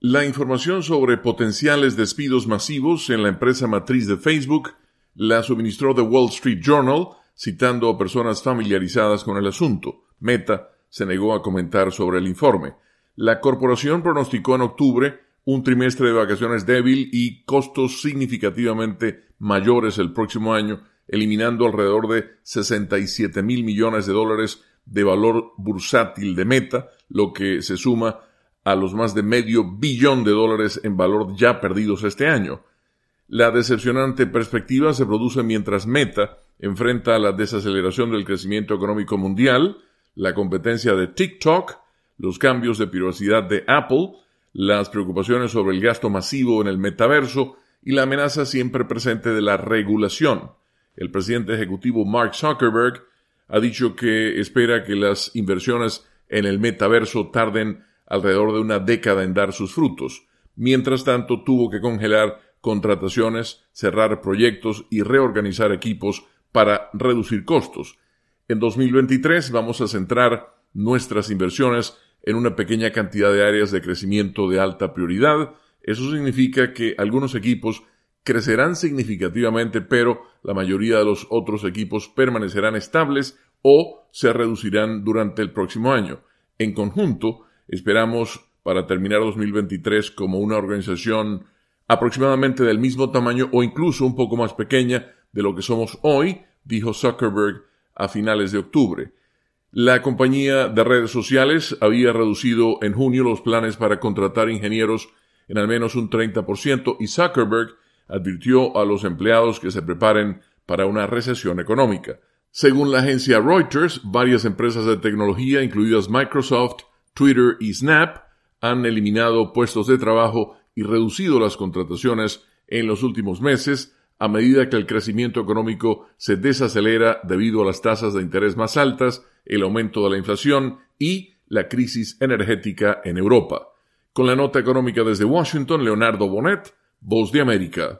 La información sobre potenciales despidos masivos en la empresa matriz de Facebook la suministró The Wall Street Journal, citando a personas familiarizadas con el asunto. Meta se negó a comentar sobre el informe. La corporación pronosticó en octubre un trimestre de vacaciones débil y costos significativamente mayores el próximo año, eliminando alrededor de $67 mil millones de valor bursátil de Meta, lo que se suma a los más de $500 millones en valor ya perdidos este año. La decepcionante perspectiva se produce mientras Meta enfrenta la desaceleración del crecimiento económico mundial, la competencia de TikTok, los cambios de privacidad de Apple, las preocupaciones sobre el gasto masivo en el metaverso y la amenaza siempre presente de la regulación. El presidente ejecutivo Mark Zuckerberg ha dicho que espera que las inversiones en el metaverso tarden alrededor de una década en dar sus frutos. Mientras tanto, tuvo que congelar contrataciones, cerrar proyectos y reorganizar equipos para reducir costos. En 2023 vamos a centrar nuestras inversiones en una pequeña cantidad de áreas de crecimiento de alta prioridad. Eso significa que algunos equipos crecerán significativamente, pero la mayoría de los otros equipos permanecerán estables o se reducirán durante el próximo año. En conjunto, esperamos para terminar 2023 como una organización aproximadamente del mismo tamaño o incluso un poco más pequeña de lo que somos hoy, dijo Zuckerberg a finales de octubre. La compañía de redes sociales había reducido en junio los planes para contratar ingenieros en al menos un 30% y Zuckerberg advirtió a los empleados que se preparen para una recesión económica. Según la agencia Reuters, varias empresas de tecnología, incluidas Microsoft, Twitter y Snap, han eliminado puestos de trabajo y reducido las contrataciones en los últimos meses a medida que el crecimiento económico se desacelera debido a las tasas de interés más altas, el aumento de la inflación y la crisis energética en Europa. Con la nota económica desde Washington, Leonardo Bonet, Voz de América.